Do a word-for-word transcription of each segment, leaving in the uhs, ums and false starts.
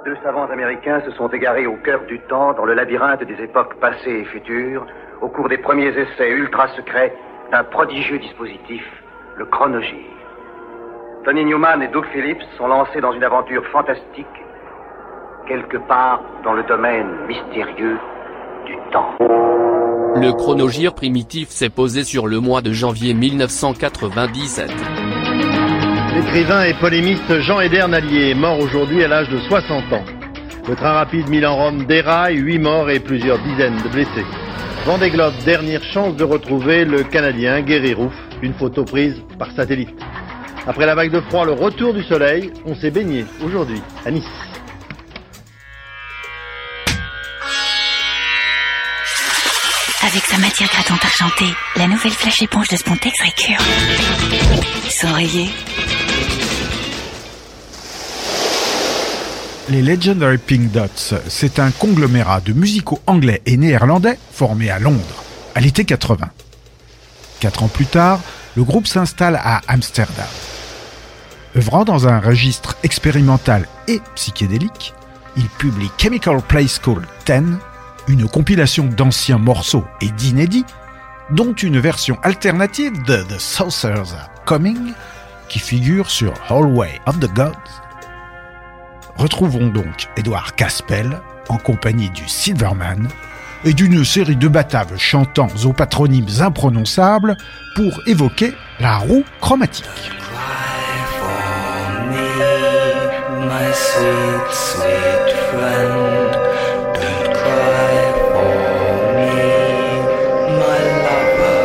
Deux savants américains se sont égarés au cœur du temps, dans le labyrinthe des époques passées et futures, au cours des premiers essais ultra-secrets d'un prodigieux dispositif, le chronogir. Tony Newman et Doug Phillips sont lancés dans une aventure fantastique, quelque part dans le domaine mystérieux du temps. Le chronogir primitif s'est posé sur le mois de janvier mille neuf cent quatre-vingt-dix-sept. L'écrivain et polémiste Jean Eder Nallier est mort aujourd'hui à l'âge de soixante ans. Le train rapide Milan-Rome déraille, huit morts et plusieurs dizaines de blessés. Vendée Globe, dernière chance de retrouver le Canadien Gary Roof, une photo prise par satellite. Après la vague de froid, le retour du soleil, on s'est baigné aujourd'hui à Nice. Avec sa matière grattante argentée, la nouvelle flash éponge de Spontex récure. Sans rayer. Les Legendary Pink Dots, c'est un conglomérat de musicaux anglais et néerlandais formé à Londres, à l'été quatre-vingts. Quatre ans plus tard, le groupe s'installe à Amsterdam. Œuvrant dans un registre expérimental et psychédélique, il publie Chemical Play School dix, une compilation d'anciens morceaux et d'inédits, dont une version alternative de The Saucers Are Coming, qui figure sur Hallway of the Gods. Retrouvons donc Edward Caspel en compagnie du Silverman et d'une série de bataves chantant aux patronymes imprononçables pour évoquer la roue chromatique. My sweet, sweet friend, don't cry for me, my lover.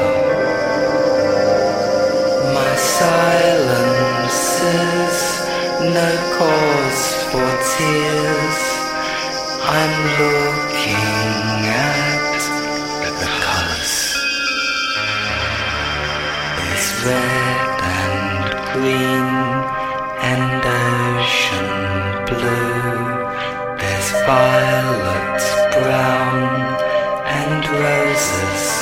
My silence is no cause for tears. I'm looking at the colors. There's red and green and ocean blue, there's violet, brown and roses,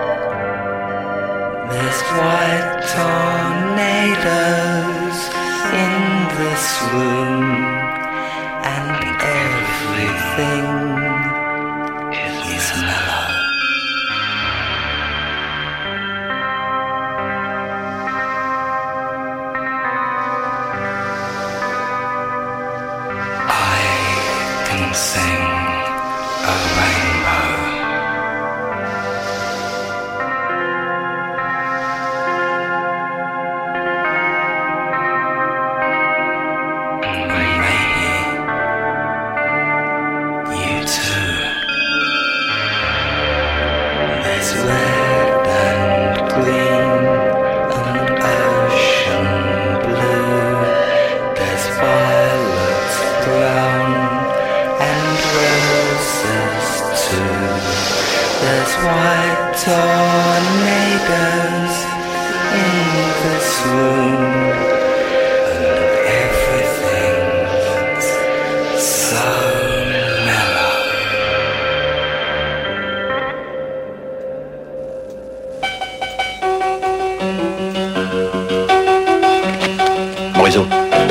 there's white tornadoes in this room, and everything is mellow. Sing a rainbow. And maybe you too. There's red and green and ocean blue. There's violet, brown and roses too. There's white tornadoes in this room, and everything's so mellow. Morisot.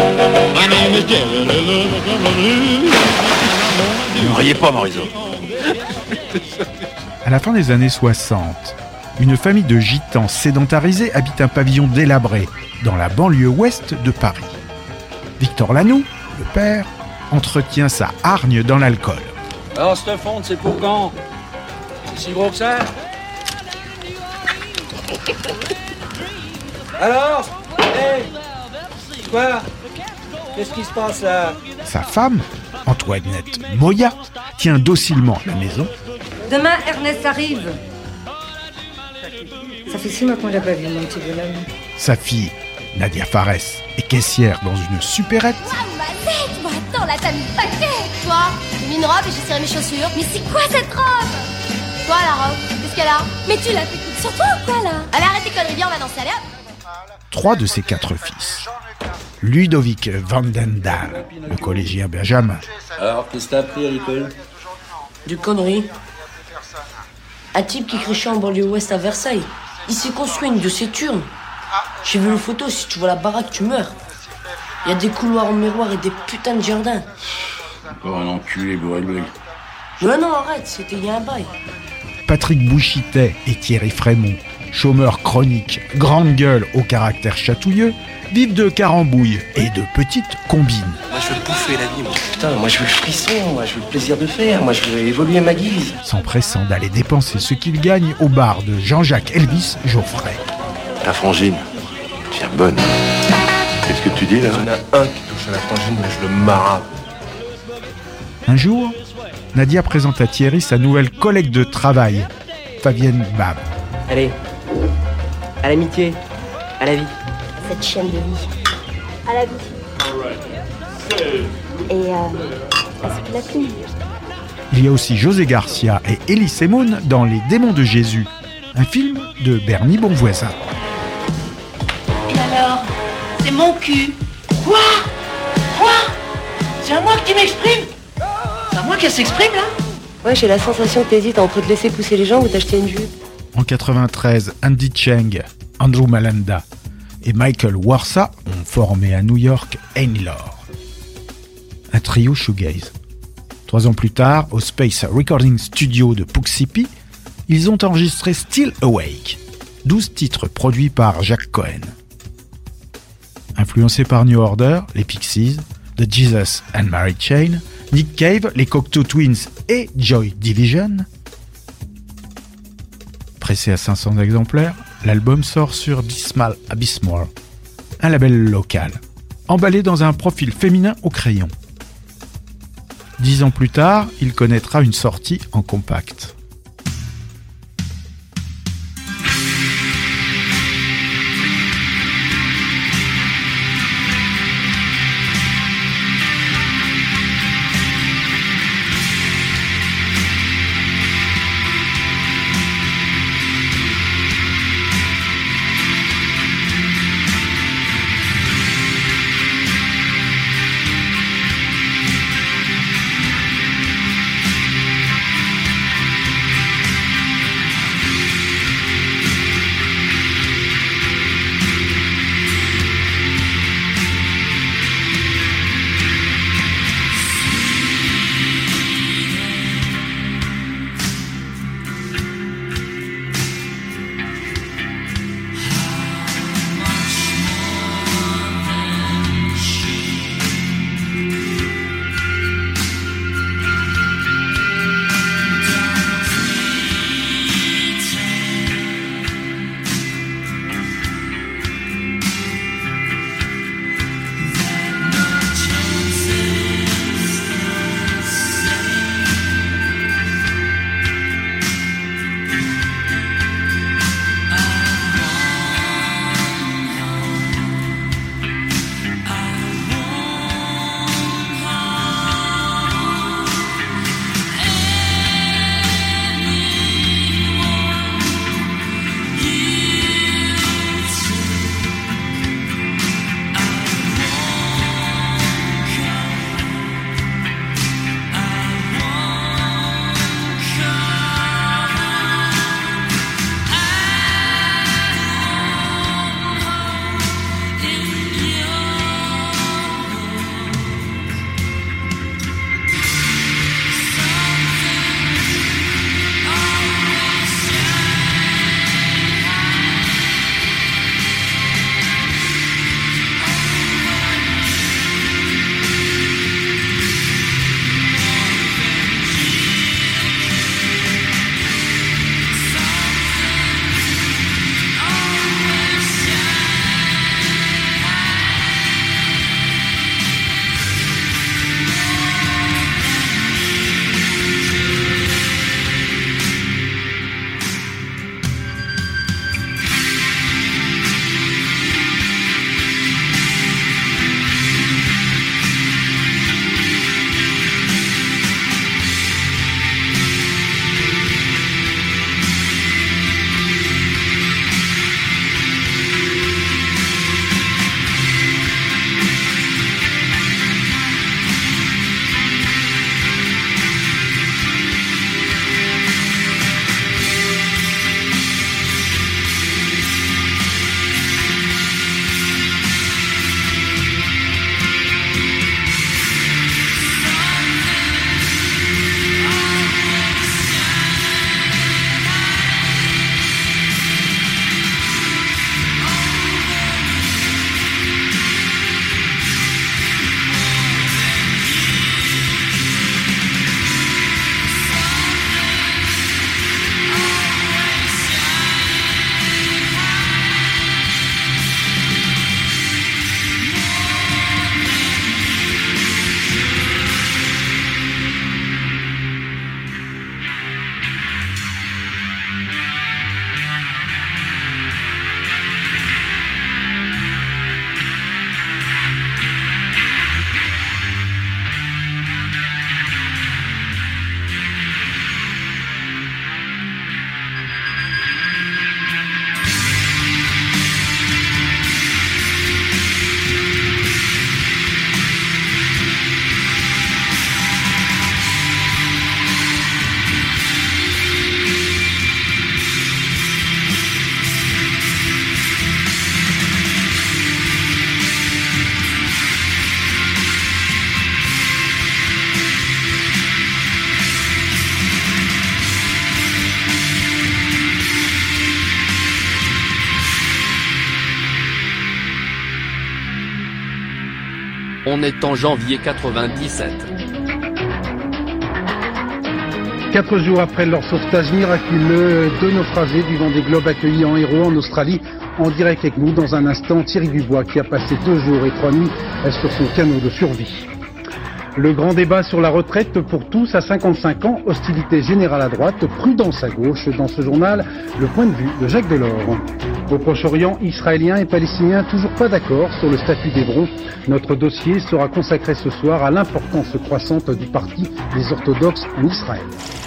Ne riez pas, Morisot. À la fin des années soixante, une famille de gitans sédentarisés habite un pavillon délabré dans la banlieue ouest de Paris. Victor Lanoux, le père, entretient sa hargne dans l'alcool. Alors, cette fonte, c'est pour quand? C'est si gros que ça? Alors? Hey! Quoi? Qu'est-ce qui se passe là? Sa femme, Antoinette Moya, tient docilement la maison. Demain, Ernest arrive. Ça fait six mois qu'on l'a pas vu, mon petit bonhomme. Sa fille, Nadia Fares, est caissière dans une supérette. Ah, ma tête! Bon, attends, là, t'as mis le paquet! Toi, j'ai mis une robe et j'ai serré mes chaussures. Mais c'est quoi cette robe? Toi, la robe, qu'est-ce qu'elle a? Mais tu l'as fait toute sur toi ou quoi, là? Allez, arrête tes conneries, viens, on va danser, allez hop! Trois de ses quatre fils. Ludovic Vandendal, le collégien Benjamin. Alors, qu'est-ce que t'as appris à l'école? Du conneries. Un type qui crachait en banlieue ouest à Versailles. Il s'est construit une de ses turnes. J'ai vu une photo, si tu vois la baraque, tu meurs. Il y a des couloirs en miroir et des putains de jardins. Oh, un enculé, bourré de l'œil. Non, non, arrête, c'était il y a un bail. Patrick Bouchitet et Thierry Frémont, chômeurs chroniques, grande gueule au caractère chatouilleux, vivent de carambouilles et de petites combines. Moi je veux bouffer la vie, moi. Putain, moi je veux le frisson, moi je veux le plaisir de faire, moi je veux évoluer ma guise. S'empressant d'aller dépenser ce qu'ils gagnent au bar de Jean-Jacques Elvis Geoffrey. La frangine, tiens bonne. Qu'est-ce que tu dis là? Il y en a un qui touche à la frangine, mais je le marape. Un jour, Nadia présente à Thierry sa nouvelle collègue de travail, Fabienne Bab. Allez, à l'amitié, à la vie. Cette chaîne de vie. À la vie. Et euh, c'est qu'il a fini. Il y a aussi José Garcia et Elie Semoun dans Les Démons de Jésus, un film de Bernie Bonvoisin. Et alors, c'est mon cul. Quoi? Quoi? C'est à moi que tu m'exprimes? C'est à moi qu'elle s'exprime là? Ouais, j'ai la sensation que t'hésites entre te laisser pousser les jambes ou t'acheter une jupe. En quatre-vingt-treize, Andy Cheng, Andrew Malanda et Michael Warsa ont formé à New York Ainlor, un trio shoegaze. Trois ans plus tard, au Space Recording Studio de Poughkeepsie, ils ont enregistré Still Awake, douze titres produits par Jacques Cohen. Influencés par New Order, les Pixies, The Jesus and Mary Chain, Nick Cave, les Cocteau Twins et Joy Division. Pressé à cinq cents exemplaires, l'album sort sur Dismal Abyssmore, un label local, emballé dans un profil féminin au crayon. Dix ans plus tard, il connaîtra une sortie en compact. On est en janvier quatre-vingt-dix-sept. Quatre jours après leur sauvetage miraculeux, deux naufragés du Vendée Globe accueillis en héros en Australie. En direct avec nous dans un instant, Thierry Dubois qui a passé deux jours et trois nuits sur son canot de survie. Le grand débat sur la retraite pour tous à cinquante-cinq ans, hostilité générale à droite, prudence à gauche. Dans ce journal, le point de vue de Jacques Delors. Au Proche-Orient, Israéliens et Palestiniens toujours pas d'accord sur le statut d'Hébron. Notre dossier sera consacré ce soir à l'importance croissante du parti des orthodoxes en Israël.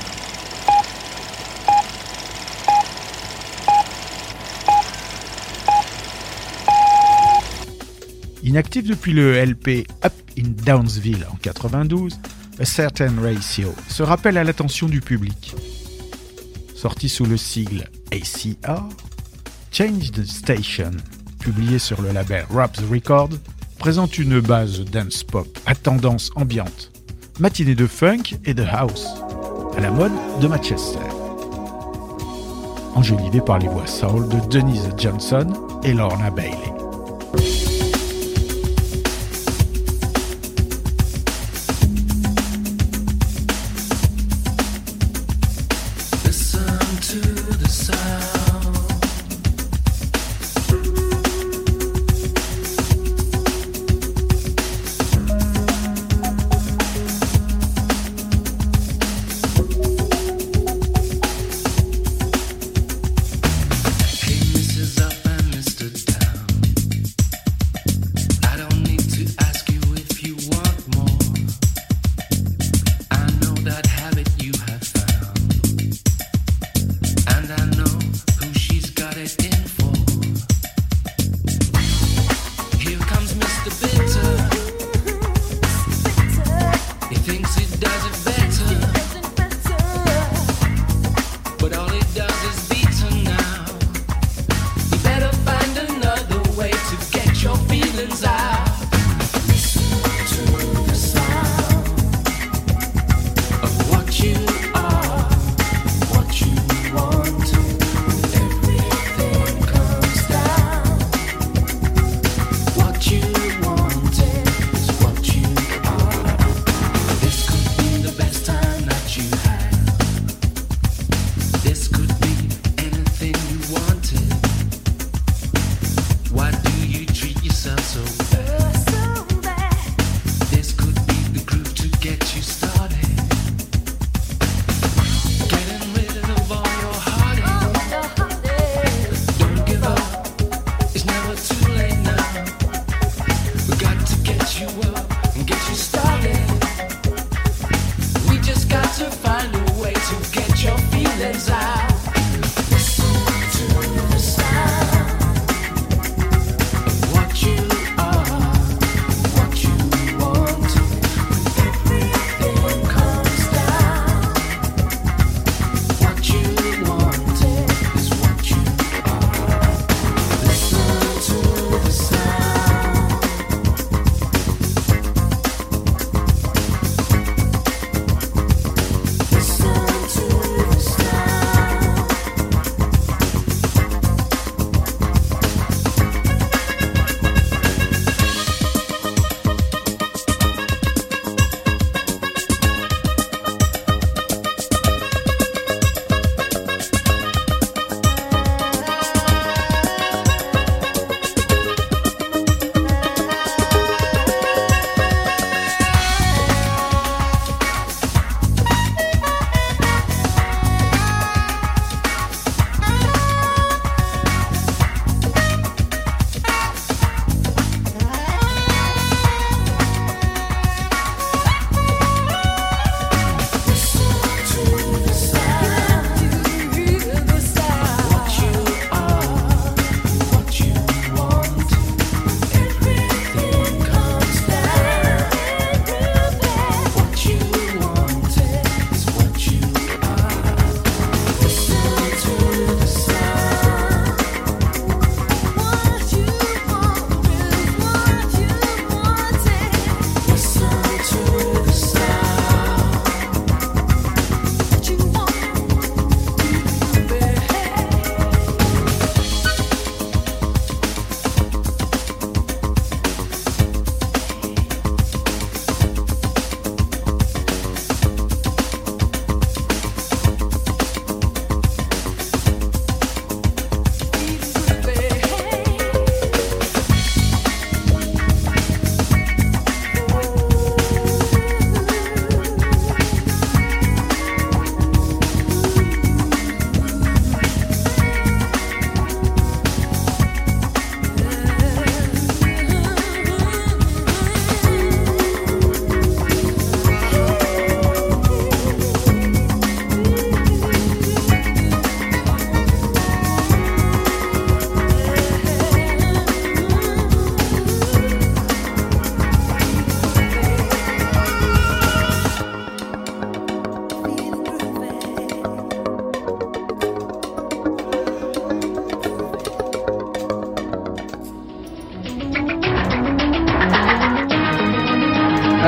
Inactif depuis le L P Up in Downsville en quatre-vingt-douze, A Certain Ratio se rappelle à l'attention du public. Sorti sous le sigle A C R, Change the Station, publié sur le label Raps Records, présente une base dance pop à tendance ambiante, matinée de funk et de house, à la mode de Manchester. Enjolivé par les voix soul de Denise Johnson et Lorna Bailey. The best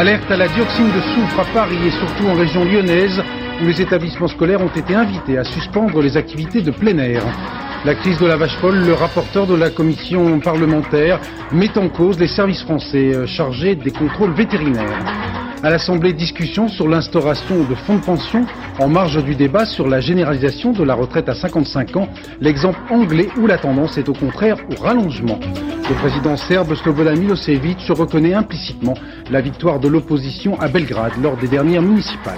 Alerte à la dioxine de soufre à Paris et surtout en région lyonnaise, où les établissements scolaires ont été invités à suspendre les activités de plein air. La crise de la vache folle, le rapporteur de la commission parlementaire met en cause les services français chargés des contrôles vétérinaires. À l'Assemblée, discussion sur l'instauration de fonds de pension en marge du débat sur la généralisation de la retraite à cinquante-cinq ans, l'exemple anglais où la tendance est au contraire au rallongement. Le président serbe Slobodan Milosevic reconnaît implicitement la victoire de l'opposition à Belgrade lors des dernières municipales.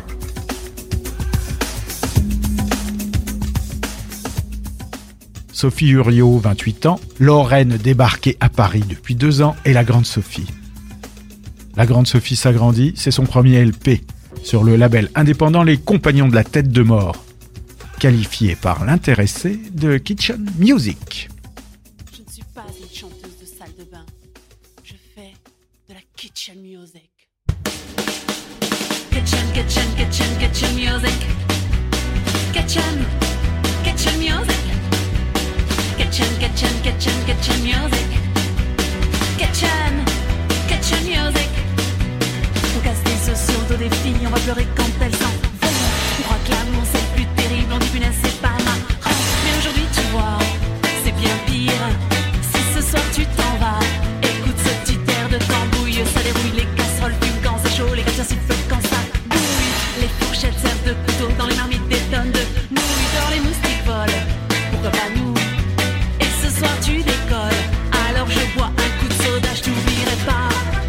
Sophie Uriot, vingt-huit ans, Lorraine débarquée à Paris depuis deux ans et la Grande Sophie. La Grande Sophie s'agrandit, c'est son premier L P, sur le label indépendant Les Compagnons de la Tête de Mort, qualifié par l'intéressé de Kitchen Music. Je ne suis pas une chanteuse de salle de bain, je fais de la kitchen music. Kitchen, kitchen, kitchen, kitchen music. Kitchen, kitchen music. Kitchen, kitchen, kitchen, kitchen music. Kitchen, kitchen music. On casse des os sur le dos des filles, on va pleurer quand elles s'en vont. On croit que l'amour c'est le plus terrible, on dit punaise c'est pas marrant. Mais aujourd'hui tu vois, c'est bien pire. Si ce soir tu t'en vas, écoute ce petit air de tambouille. Ça dérouille, les casseroles fument quand c'est chaud, les gâteaux sifflent quand ça bouille. Les fourchettes servent de couteau, dans les marmites des tonnes de nouilles. Dehors les moustiques volent, pourquoi pas nous? Ce soir tu décolles, alors je bois un coup de soda, je t'oublierai pas.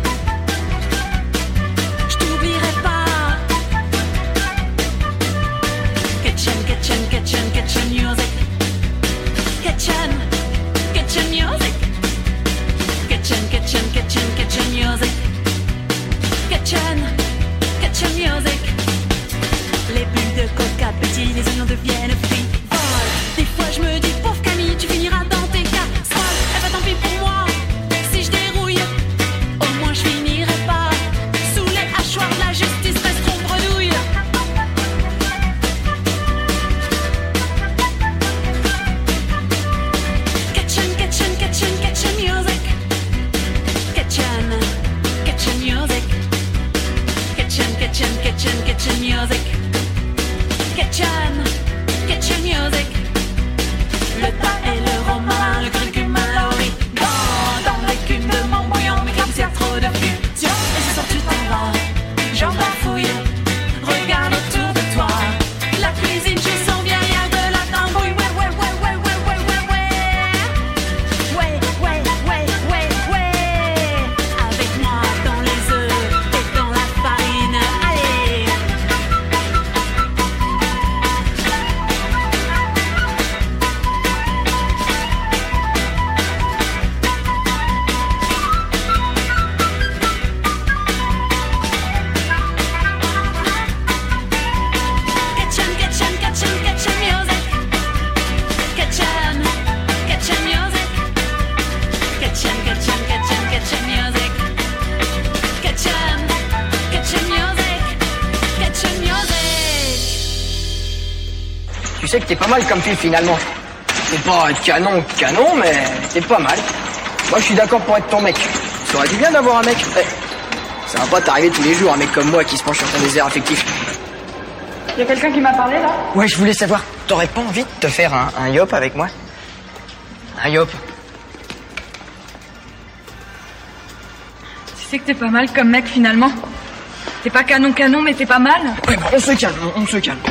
Je t'oublierai pas. Kitchen, kitchen, kitchen, kitchen music. Kitchen, kitchen music. Kitchen, kitchen, kitchen, kitchen music. Kitchen, kitchen music. Les bulles de coca pétillent, les oignons deviennent frits. Des fois je me dis pauvre Camille, tu finiras dans tes casseroles. Eh ben tant pis pour moi, si je dérouille, au moins je finirai pas sous les hachoirs de la justice, resteront bredouilles. Kitchen, kitchen, kitchen, kitchen music. Kitchen, kitchen music. Kitchen, kitchen, kitchen, kitchen music. Kitchen, kitchen music. Le tas et le romarin, le curcuma, l'origan. Dans l'écume de mon bouillon, mais comme s'il y a trop de fusion. Et ce soir tu t'en vas, j'en bafouille. Regarde autour de toi, la cuisine chez son vieillard de la tambouille. Ouais, ouais, ouais, ouais, ouais, ouais, ouais, ouais. Ouais, ouais, ouais, ouais, ouais. Avec moi dans les œufs et dans la farine. Allez. Tu sais que t'es pas mal comme fille finalement. T'es pas canon, canon, mais t'es pas mal. Moi je suis d'accord pour être ton mec. Ça aurait été bien d'avoir un mec. Eh, ça va pas t'arriver tous les jours, un mec comme moi qui se penche sur ton désert affectif. Y'a quelqu'un qui m'a parlé là? Ouais, je voulais savoir, t'aurais pas envie de te faire un, un yop avec moi? Un yop? Tu sais que t'es pas mal comme mec finalement. T'es pas canon canon mais t'es pas mal. Ouais, bon, on se calme, on, on se calme.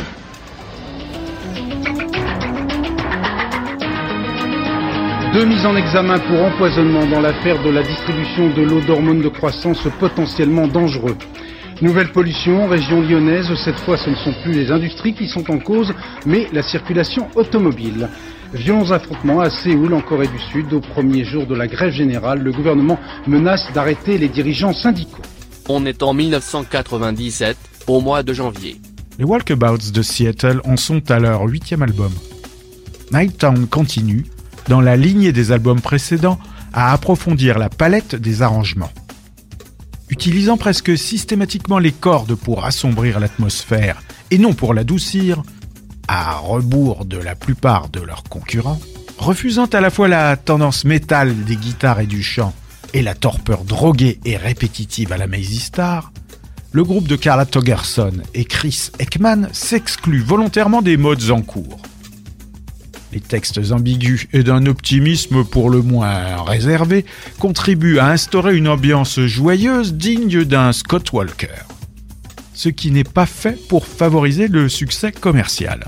Deux mises en examen pour empoisonnement dans l'affaire de la distribution de l'eau d'hormones de croissance potentiellement dangereux. Nouvelle pollution, région lyonnaise, cette fois ce ne sont plus les industries qui sont en cause, mais la circulation automobile. Violents affrontements à Séoul, en Corée du Sud, au premier jour de la grève générale, le gouvernement menace d'arrêter les dirigeants syndicaux. On est en mille neuf cent quatre-vingt-dix-sept, au mois de janvier. Les Walkabouts de Seattle en sont à leur huitième album. Nighttown continue, dans la lignée des albums précédents, à approfondir la palette des arrangements. Utilisant presque systématiquement les cordes pour assombrir l'atmosphère et non pour l'adoucir, à rebours de la plupart de leurs concurrents, refusant à la fois la tendance métal des guitares et du chant et la torpeur droguée et répétitive à la Mazzy Star, le groupe de Carla Togerson et Chris Ekman s'exclut volontairement des modes en cours. Les textes ambigus et d'un optimisme pour le moins réservé contribuent à instaurer une ambiance joyeuse digne d'un Scott Walker. Ce qui n'est pas fait pour favoriser le succès commercial.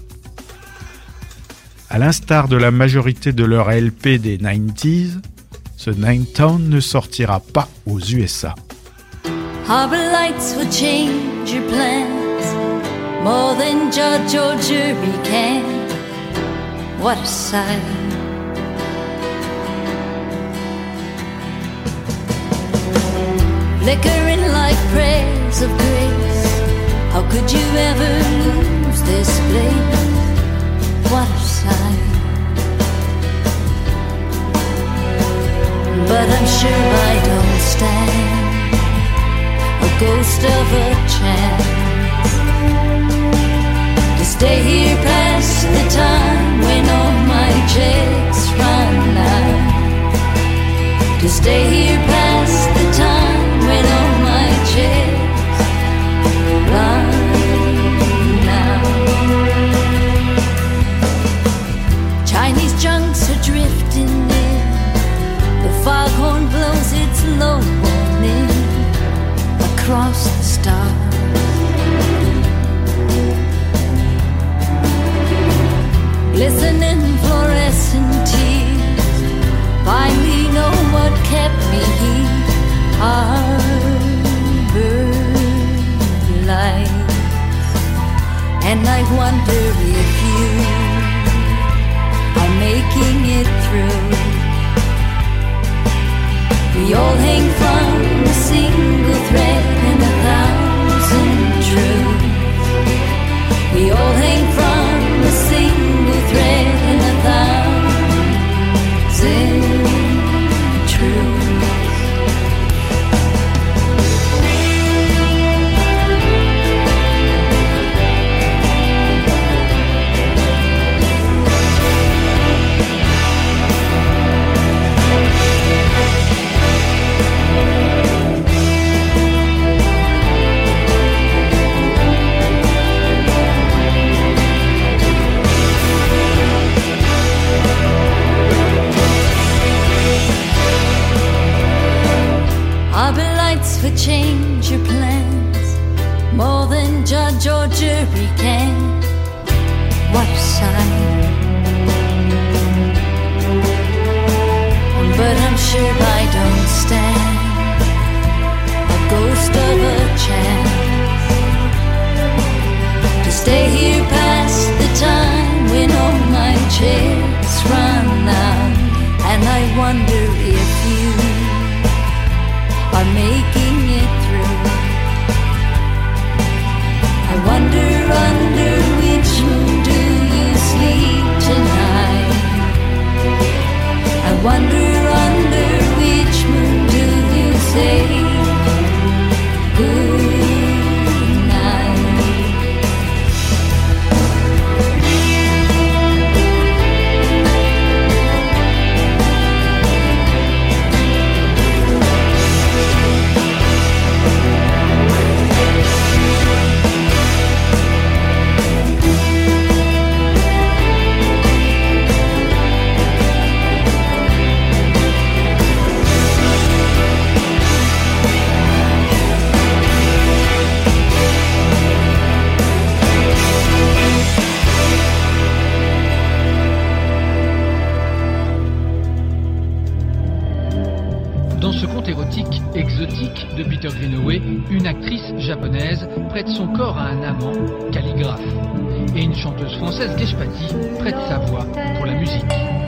À l'instar de la majorité de leurs L P des quatre-vingt-dix, ce Nine Town ne sortira pas aux U S A. Harbor lights will change your plans more than judge or jury can. What a sight. Flickering like prayers of grace. How could you ever lose this place? What a sight. But I'm sure I don't stand a ghost of a chance to stay here past the time when all my checks run out. To stay here past the time when all my checks run out. Chinese junks are drifting in. The foghorn blows its low warning across the stars. Glistening fluorescent tears finally know what kept me here. Harbor lights. And I wonder if you are making it through. We all hang from a single thread and a thousand truths. We all hang from a single thread and a thousand truths. Would change your plans more than judge or jury can. What a sight. But I'm sure I don't stand a ghost of a chance to stay here past the time when all my checks run out. And I wonder if you are making it through. I wonder under which moon do you sleep tonight? I wonder under which moon do you say good night? Exotique de Peter Greenaway, une actrice japonaise prête son corps à un amant, calligraphe, et une chanteuse française, Geshpati, prête sa voix pour la musique.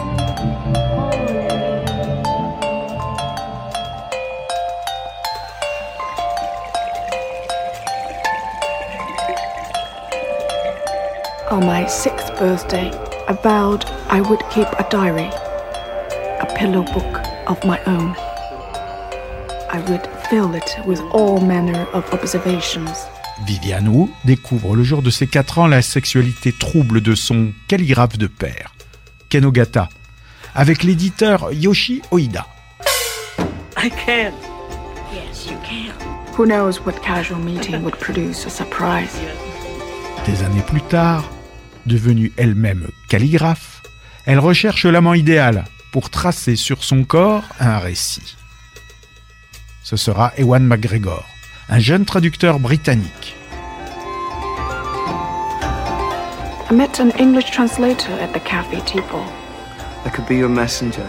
On my sixth birthday, I vowed I would keep a diary, a pillow book of my own. I would fill it with all manner of observations. Vivian Wu découvre le jour de ses quatre ans la sexualité trouble de son calligraphe de père, Ken Ogata, avec l'éditeur Yoshi Oida. I can't. Yes, you can. Who knows what casual meeting would produce a surprise? Des années plus tard, devenue elle-même calligraphe, elle recherche l'amant idéal pour tracer sur son corps un récit. Ce sera Ewan McGregor, un jeune traducteur britannique. I met an English translator at the cafe table. I could be your messenger.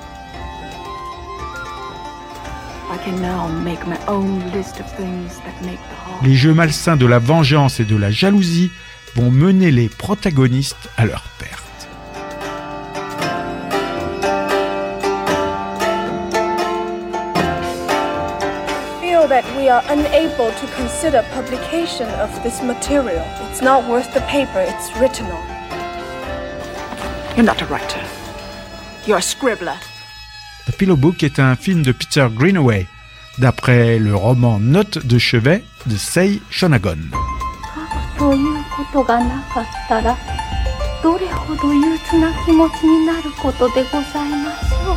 I can now make my own list of things that make the heart. Les jeux malsains de la vengeance et de la jalousie vont mener les protagonistes à leur perte. That we are unable to consider publication of this material. It's not worth the paper it's written on. You're not a writer. You're a scribbler. The Pillow Book est un film de Peter Greenaway, d'après le roman Notes de chevet de Sei Shonagon. ということがなかったら、どれほど憂鬱な気持ちになることでございましょう。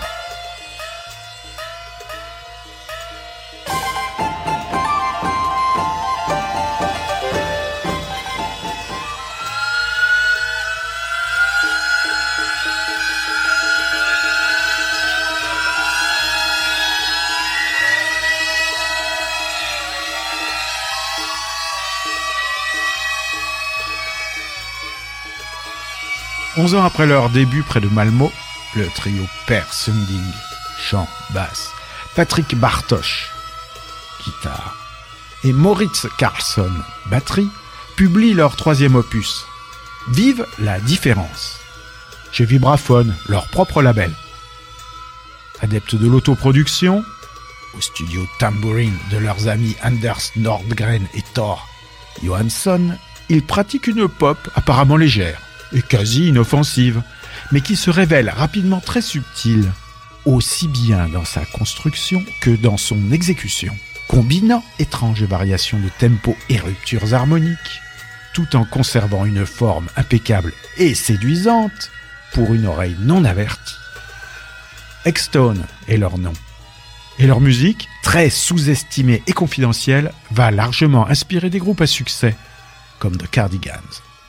Onze ans après leur début près de Malmö, le trio Per Sunding, chant, basse, Patrick Bartosz, guitare, et Moritz Karlsson, batterie, publient leur troisième opus, Vive la différence, chez Vibraphone, leur propre label. Adeptes de l'autoproduction, au studio Tambourine de leurs amis Anders Nordgren et Thor Johansson, ils pratiquent une pop apparemment légère et quasi inoffensive, mais qui se révèle rapidement très subtile, aussi bien dans sa construction que dans son exécution, combinant étranges variations de tempo et ruptures harmoniques, tout en conservant une forme impeccable et séduisante pour une oreille non avertie. Extone est leur nom. Et leur musique, très sous-estimée et confidentielle, va largement inspirer des groupes à succès, comme The Cardigans.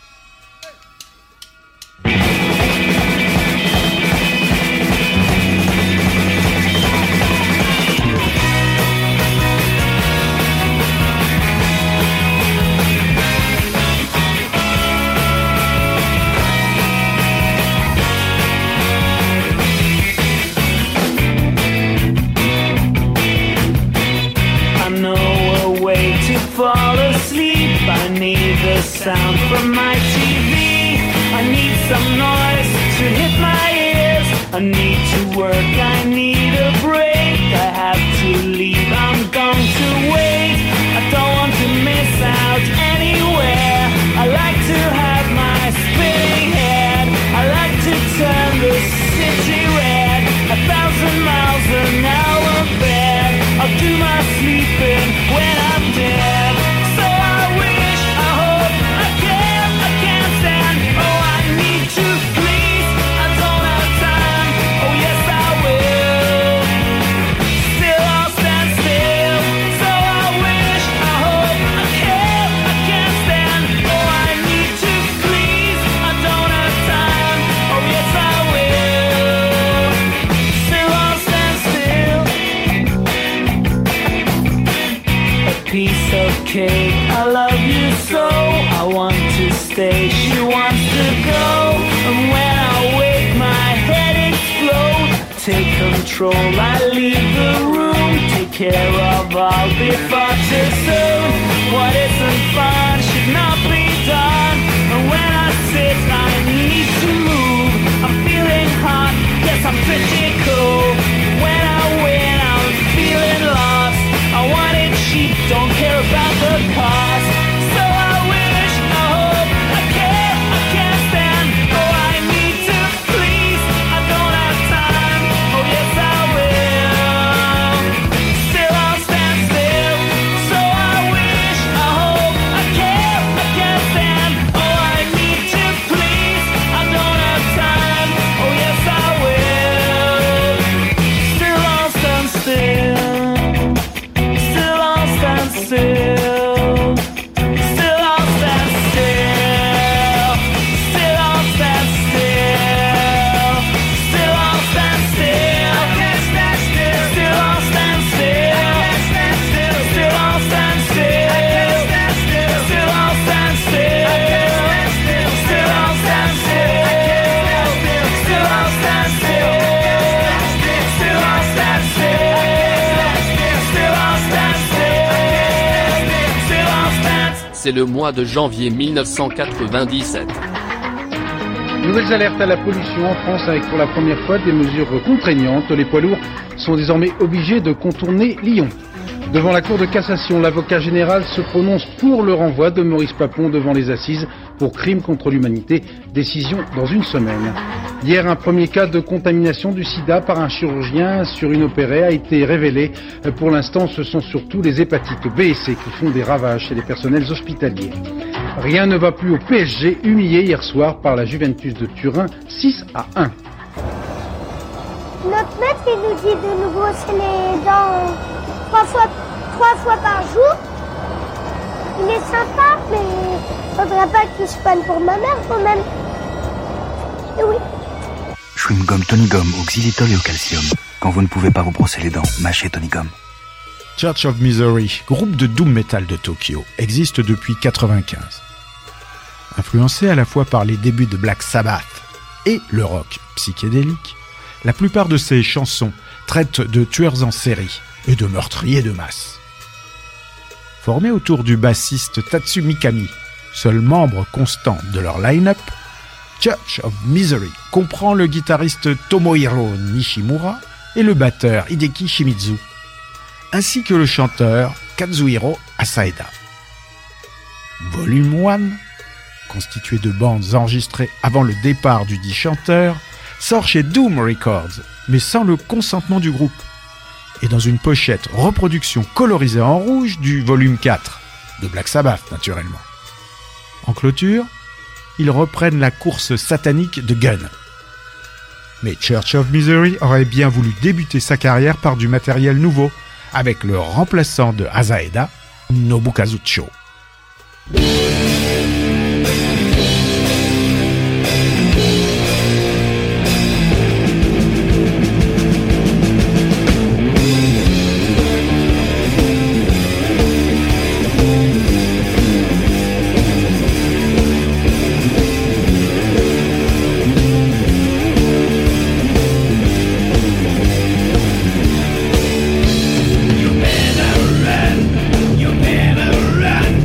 Fall asleep, I need the sound from my T V. I need some noise to hit my ears. I need to work, I need a break. I have to leave, I'm going to wait. I don't want to miss out anywhere. I like to have my spinning head. I like to turn the city red. A thousand miles an hour bed. I'll do my sleeping when I'm dead. Cake, I love you so, I want to stay, she wants to go. And when I wake my head explodes. Take control, I leave the room. Take care of all before too soon. What isn't fun should not be done. And when I sit I need to move. I'm feeling hot, yes I'm pretty cool. When I win I'm feeling lost. I want it cheap, don't care about the cost. So I wish, I hope, I care, I can't stand. Oh, I need to please, I don't have time. Oh, yes, I will. Still I'll stand still. So I c'est le mois de janvier mille neuf cent quatre-vingt-dix-sept. Nouvelles alertes à la pollution en France avec pour la première fois des mesures contraignantes. Les poids lourds sont désormais obligés de contourner Lyon. Devant la Cour de cassation, l'avocat général se prononce pour le renvoi de Maurice Papon devant les assises pour crime contre l'humanité. Décision dans une semaine. Hier, un premier cas de contamination du sida par un chirurgien sur une opérée a été révélé. Pour l'instant, ce sont surtout les hépatites B et C qui font des ravages chez les personnels hospitaliers. Rien ne va plus au P S G, humilié hier soir par la Juventus de Turin, six à un. Notre maître, il nous dit de nous brosser les dents trois fois, trois fois par jour. Il est sympa, mais faudrait pas qu'il se panne pour ma mère quand même. Et oui. Chewing-gum Tony-Gum au xylitol et au calcium. Quand vous ne pouvez pas vous brosser les dents, mâchez Tony-Gum. Church of Misery, groupe de doom metal de Tokyo, existe depuis quatre-vingt-quinze. Influencé à la fois par les débuts de Black Sabbath et le rock psychédélique, la plupart de ses chansons traitent de tueurs en série et de meurtriers de masse. Formé autour du bassiste Tatsu Mikami, seul membre constant de leur line-up, Church of Misery comprend le guitariste Tomohiro Nishimura et le batteur Hideki Shimizu, ainsi que le chanteur Kazuhiro Asaeda. Volume un, constitué de bandes enregistrées avant le départ du dit chanteur, sort chez Doom Records, mais sans le consentement du groupe, et dans une pochette reproduction colorisée en rouge du volume quatre, de Black Sabbath naturellement. En clôture, ils reprennent la course satanique de Gun. Mais Church of Misery aurait bien voulu débuter sa carrière par du matériel nouveau, avec le remplaçant de Asaeda, Nobukazucho. You better run, you better run.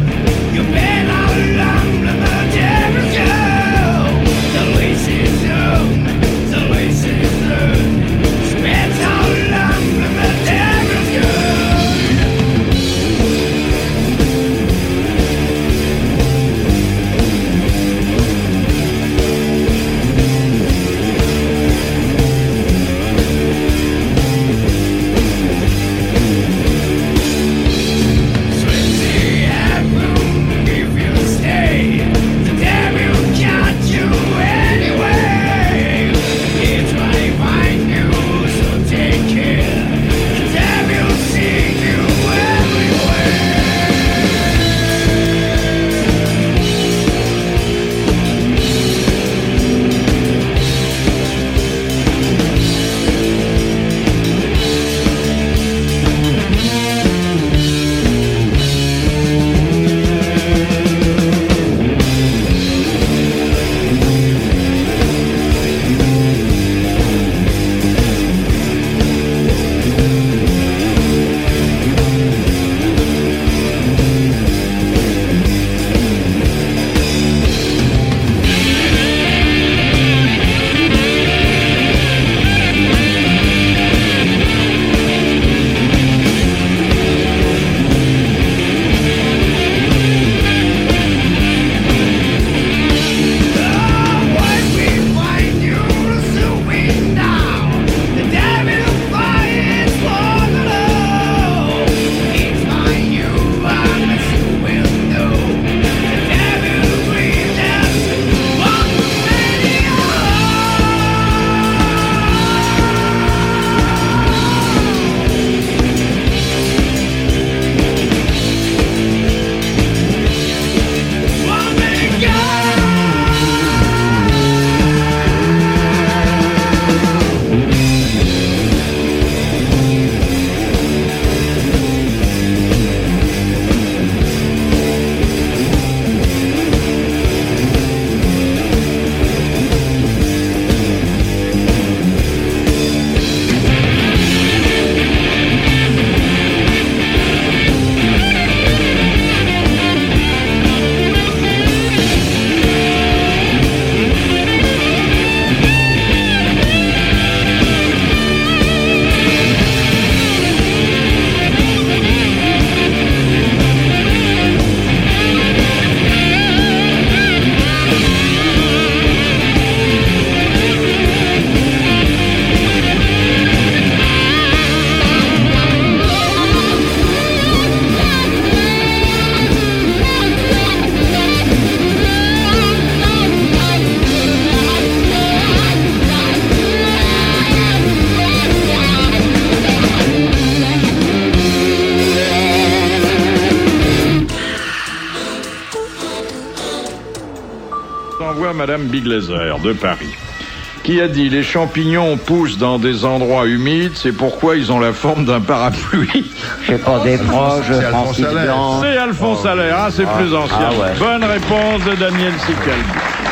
Envoie Madame Biglaser de Paris, qui a dit les champignons poussent dans des endroits humides, c'est pourquoi ils ont la forme d'un parapluie. C'est pas des proches, Francis Blanc. C'est Alphonse Allaire, ah, c'est ah, plus ancien. Ah ouais. Bonne réponse de Daniel Sicalbi.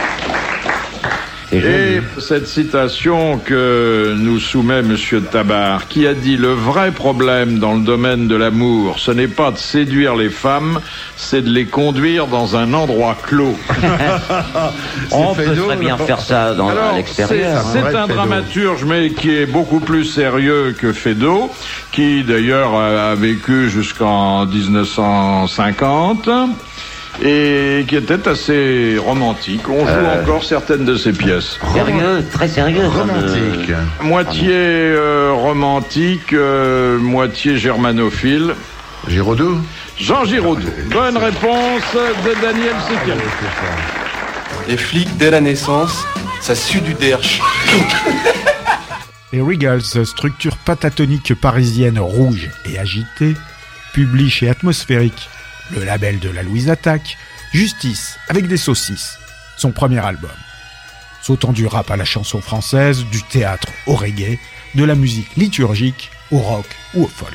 Et cette citation que nous soumet Monsieur Tabar, qui a dit « Le vrai problème dans le domaine de l'amour, ce n'est pas de séduire les femmes, c'est de les conduire dans un endroit clos. » On peut bien faire ça dans, Alors, à l'extérieur. C'est, hein. c'est un dramaturge, mais qui est beaucoup plus sérieux que Feydeau, qui d'ailleurs a vécu jusqu'en dix-neuf cent cinquante... et qui était assez romantique. On joue euh... encore certaines de ses pièces. Sérieux, très sérieux. Romantique. Euh... Moitié euh, romantique, euh, moitié germanophile. Giraudoux. Jean Giraudoux. Bonne réponse de Daniel Sicalbi. Les flics, dès la naissance, ça sue du derche. Les Regals, structure patatonique parisienne rouge et agitée, publie chez Atmosphérique, le label de la Louise Attaque, Justice avec des saucisses, son premier album. Sautant du rap à la chanson française, du théâtre au reggae, de la musique liturgique au rock ou au folk.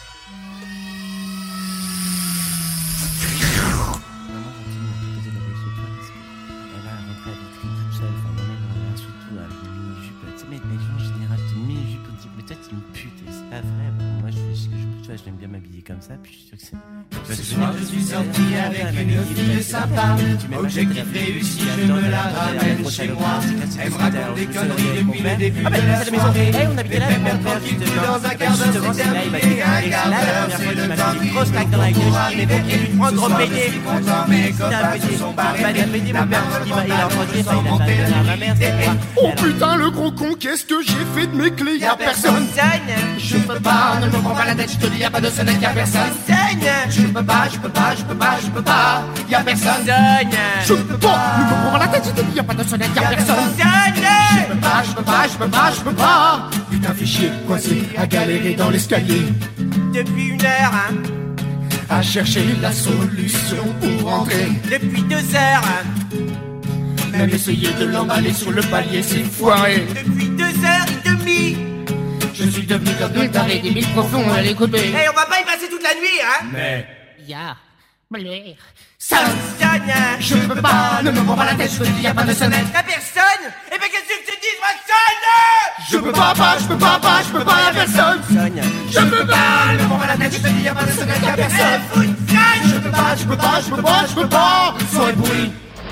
Comme ça, puis je suis sûr que c'est... Ce soir, je suis sorti avec une fille sympa. Objectif réussi, je me la ramène chez moi. Elle me raconte des conneries depuis le début de la soirée. Elle fait perdre tranquille tout dans un quart d'heure, c'est terminé. Un quart d'heure, c'est le temps d'une grosse claque dans la gueule. Je l'ai évoqué d'une prendre gros pédé. Je suis content, mes copains se sont barrés. La merde, il a rentré sans monter de l'idée. Oh putain, le gros con, qu'est-ce que j'ai fait de mes clés? Y'a personne. Je peux pas, ne me prends pas la tête, je te dis, y'a pas de sonnette, y'a personne. Je peux pas, je peux pas, je peux pas, je peux pas. Y'a personne. Je peux pas, ne me prends pas la tête, je te dis, y'a pas de sonnette, y'a personne. Je peux pas, je peux pas, je peux pas, je peux pas. Putain, fais chier, coincé, à galérer dans l'escalier. Depuis une heure, hein. À chercher la solution pour rentrer. Depuis deux heures, même essayer de l'emballer sur le palier, c'est foiré. Depuis deux heures et demie. Je suis devenu comme deux tarés des mille profonds à l'écouter. Eh, hey, on va pas y passer toute la nuit, hein. Mais... Ya. Yeah. Ça je peux pas, ne me prends pas la tête, je te dis, y'a pas de sonnette. Y'a personne. Eh ben qu'est-ce que tu dis, moi, sonne. Je peux pas, pas, je peux pas, pas, je peux pas, y'a personne. Je peux pas, ne me prends pas la tête, je te dis, y'a pas de sonnette, y'a personne. Je peux pas, je peux pas, je peux pas, je peux pas. Sois pourri.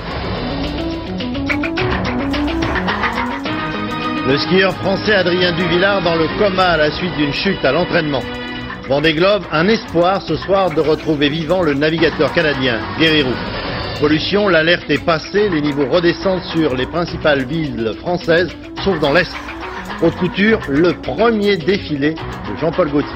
Le skieur français Adrien Duvillard dans le coma à la suite d'une chute à l'entraînement. Vendée Globe, un espoir ce soir de retrouver vivant le navigateur canadien Guéry Roux. Pollution, l'alerte est passée, les niveaux redescendent sur les principales villes françaises, sauf dans l'Est. Haute couture, le premier défilé de Jean-Paul Gaultier.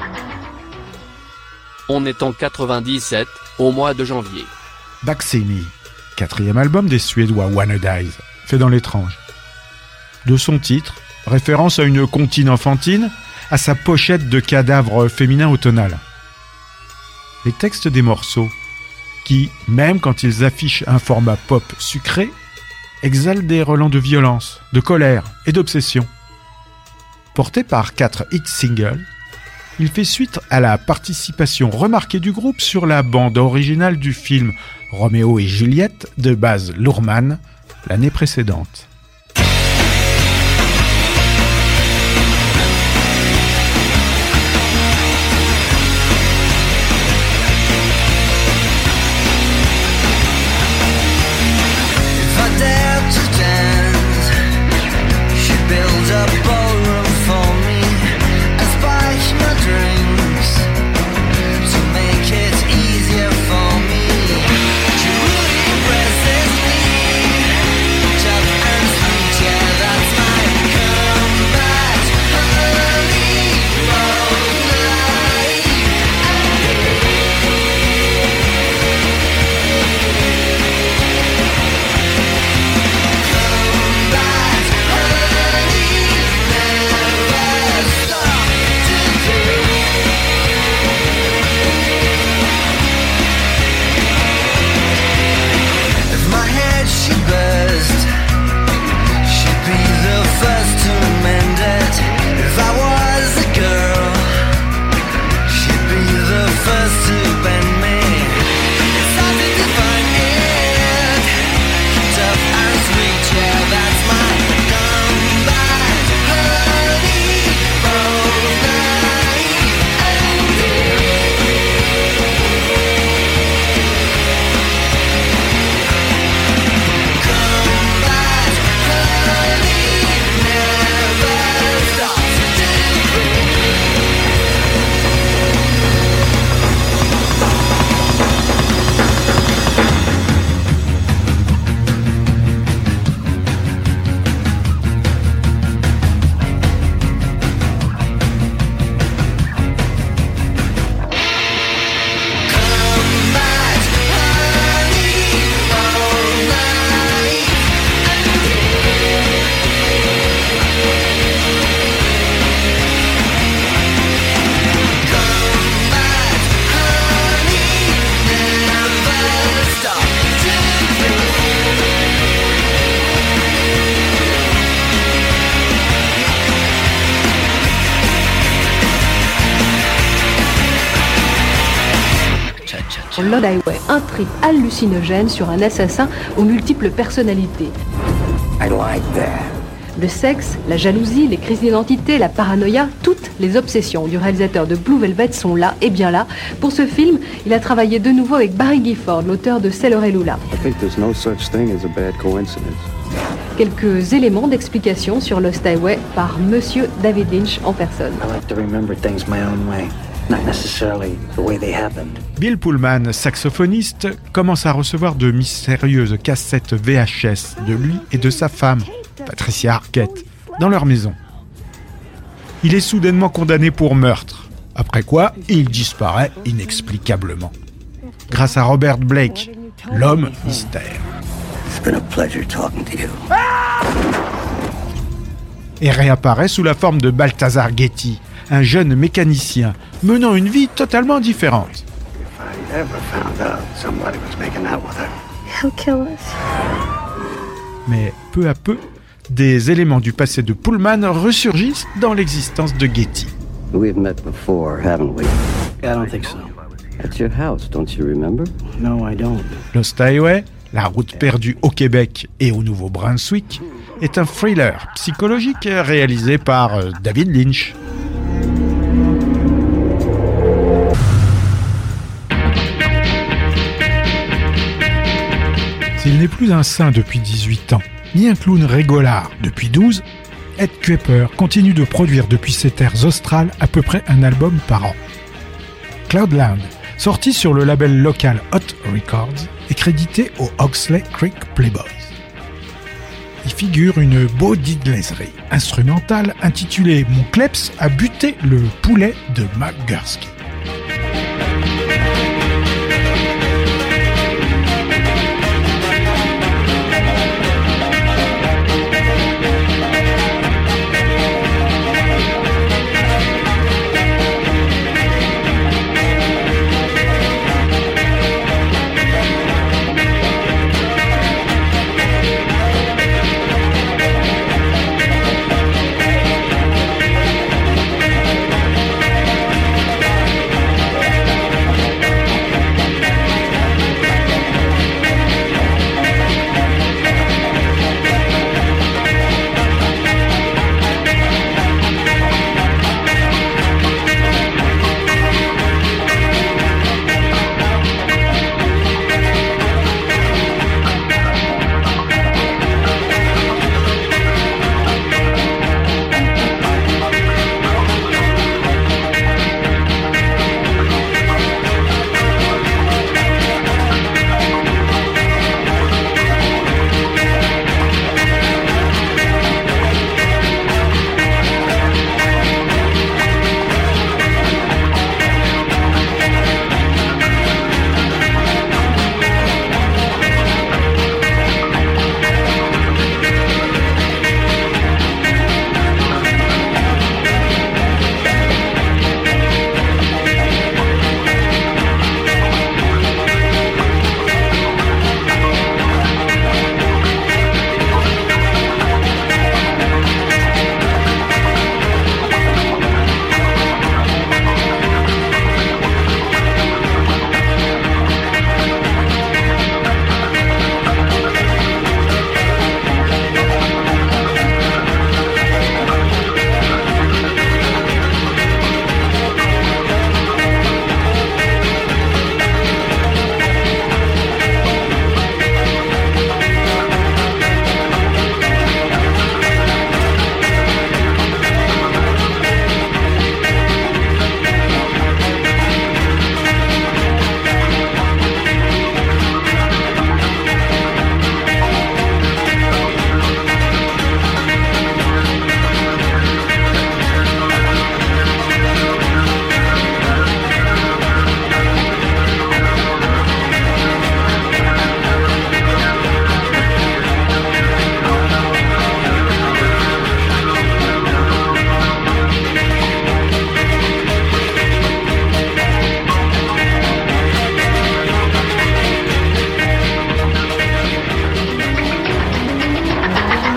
On est en quatre-vingt-dix-sept, au mois de janvier. Baksemi, quatrième album des Suédois One Dies, fait dans l'étrange. De son titre, référence à une comptine enfantine, à sa pochette de cadavres féminins automnales. Les textes des morceaux, qui, même quand ils affichent un format pop sucré, exhalent des relents de violence, de colère et d'obsession. Porté par quatre hit singles, il fait suite à la participation remarquée du groupe sur la bande originale du film Roméo et Juliette de Baz Luhrmann l'année précédente. And Lost Highway, un trip hallucinogène sur un assassin aux multiples personnalités. I like that. Le sexe, la jalousie, les crises d'identité, la paranoïa, toutes les obsessions du réalisateur de Blue Velvet sont là, et bien là. Pour ce film, il a travaillé de nouveau avec Barry Gifford, l'auteur de Sailor et Lula. I think there's no such thing as a bad coincidence. Quelques éléments d'explication sur Lost Highway par Monsieur David Lynch en personne. I like to remember things my own way, not necessarily the way they happened. Bill Pullman, saxophoniste, commence à recevoir de mystérieuses cassettes V H S de lui et de sa femme, Patricia Arquette, dans leur maison. Il est soudainement condamné pour meurtre, après quoi il disparaît inexplicablement. Grâce à Robert Blake, l'homme mystère. It's been a pleasure talking to you. Et réapparaît sous la forme de Balthazar Getty, un jeune mécanicien menant une vie totalement différente. If I ever found out somebody was making out with her, He'll kill us. Mais peu à peu, des éléments du passé de Pullman ressurgissent dans l'existence de Getty. we've met before, haven't we? I don't think so. At your house, don't you remember? No, I don't. Lost Highway, la route perdue au Québec et au Nouveau-Brunswick, est un thriller psychologique réalisé par David Lynch. S'il n'est plus un saint depuis dix-huit ans, ni un clown rigolard depuis douze, Ed Kuepper continue de produire depuis ses terres australes à peu près un album par an. Cloudland, sorti sur le label local Hot Records, est crédité au Oxley Creek Playboys. Y figure une baudiglaiserie instrumentale intitulée « Mon Kleps a buté le poulet de McGursky ».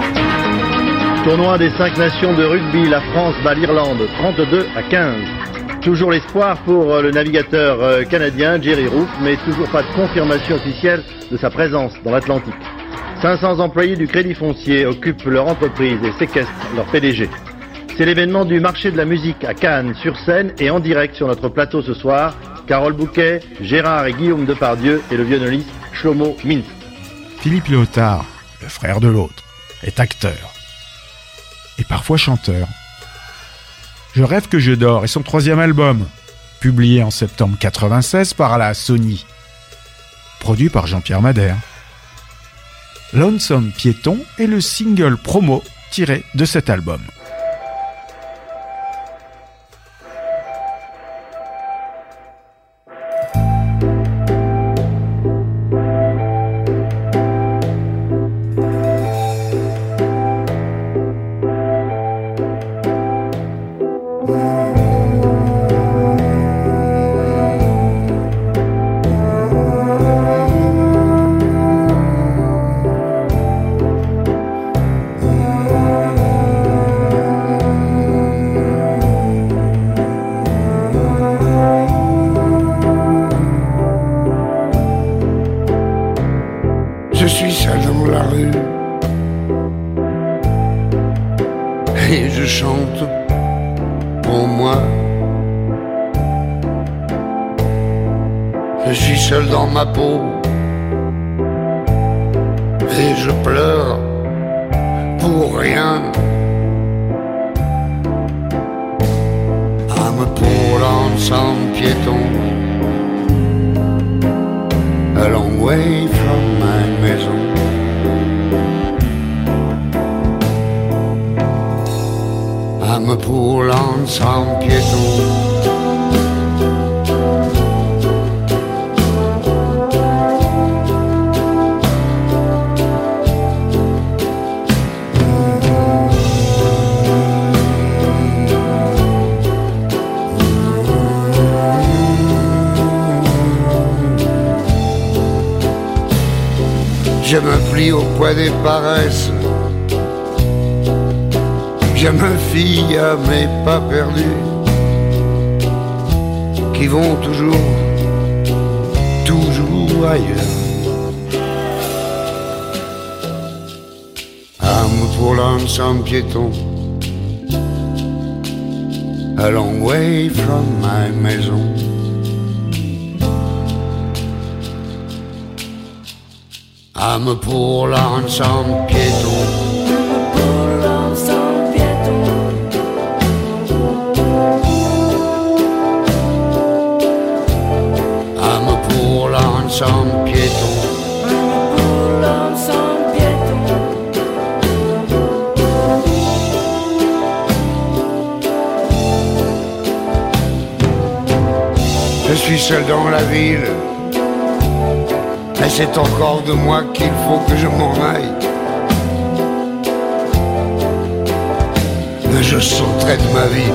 Tournoi des cinq nations de rugby, la France bat l'Irlande trente-deux à quinze. Toujours l'espoir pour le navigateur canadien Jerry Roof, mais toujours pas de confirmation officielle de sa présence dans l'Atlantique. cinq cents employés du Crédit Foncier occupent leur entreprise et séquestrent leur P D G. C'est l'événement du marché de la musique à Cannes, sur scène et en direct sur notre plateau ce soir. Carole Bouquet, Gérard et Guillaume Depardieu et le violoniste Shlomo Mintz. Philippe Léotard, le frère de l'autre, est acteur. Et parfois chanteur. Je rêve que je dors est son troisième album, publié en septembre quatre-vingt-seize par la Sony. Produit par Jean-Pierre Madère. Lonesome Piéton est le single promo tiré de cet album. Je me plie au poids des paresses. Je me fie à mes pas perdus qui vont toujours, toujours ailleurs. Âme pour l'ensemble piéton, a long way from my maison. Âme pour l'ensemble piéton, pour l'ensemble piéton. Âme pour l'ensemble piéton, pour l'ensemble piéton. Je suis seul dans la ville. Et c'est encore de moi qu'il faut que je m'en aille. Mais je sauterai de ma vie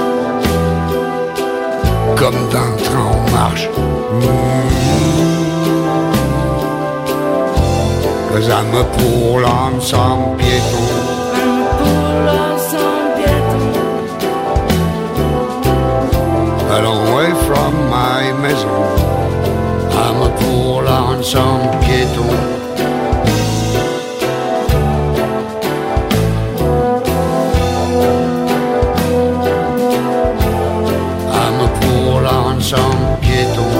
comme d'un train en marche. Cause I'm a pour l'ensemble piéton, pour l'ensemble piéton. A long way from my maison. I'm a pour l'ensemble piéton. I'm a pour l'ensemble piéton.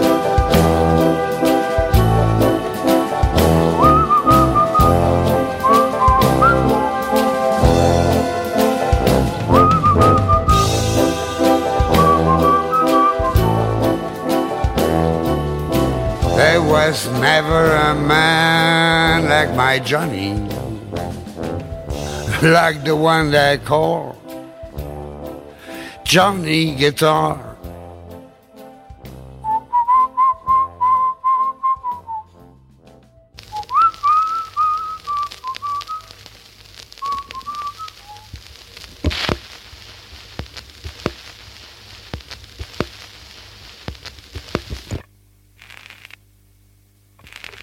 There was never a man like my Johnny, like the one they call Johnny Guitar.